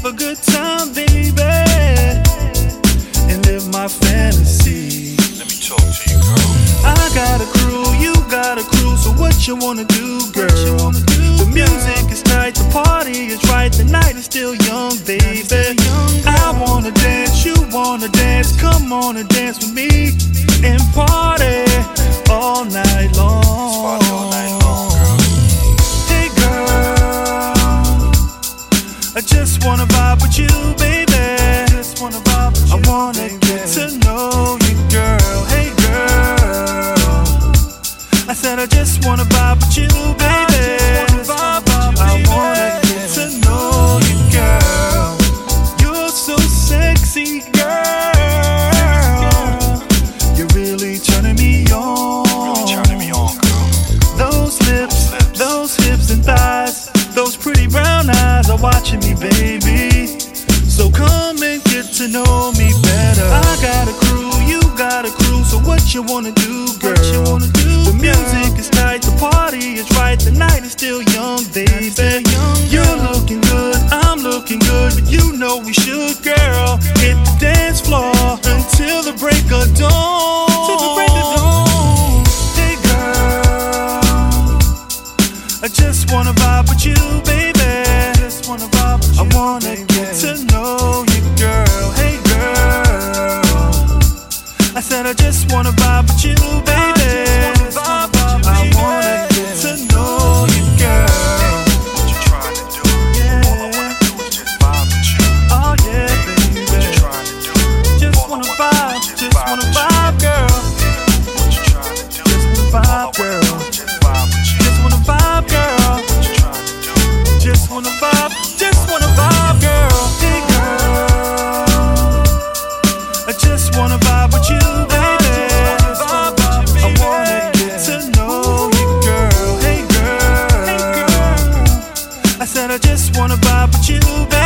have a good time, baby, and live my fantasy. Let me talk to you, girl. I got a crew, you got a crew, so what you wanna do, girl? The music is tight, the party is right, the night is still young, baby. I wanna dance, you wanna dance, come on and dance with me and party all night long. Party all night long, girl. Hey girl, I just wanna vibe with you, baby. I wanna get to know you, girl. Hey girl, I said I just wanna vibe with you, baby. I wanna get to know you, girl. You're so sexy, girl. You're really turning me on. Really turning me on, girl. Those lips, those hips and thighs, those pretty brown eyes are watching me, baby. So come and get to know me better. I got a crew, you got a crew, so what you wanna do, girl? The music is tight, the party is right, the night is still young, baby. You're looking good, I'm looking good, but you know we should, girl, hit the dance floor until the break of dawn. Hey girl, I just wanna vibe with you, baby. I wanna get to know you, girl. Hey girl, I said I just wanna vibe with you, baby. I wanna get to know you, girl. What you trying to do? Yeah. All I wanna do is just vibe with you. Oh yeah, baby. What you trying to do? Just All I wanna do vibe, is just wanna with you. vibe, girl. What you trying to do? Just wanna All I vibe, wanna girl. do is just vibe with you. Just wanna vibe, girl. What you trying to do? Just wanna vibe, just wanna vibe, girl. Hey girl, I just wanna vibe with you, baby. I wanna get to know you, girl. Hey girl, I said I just wanna vibe with you, baby.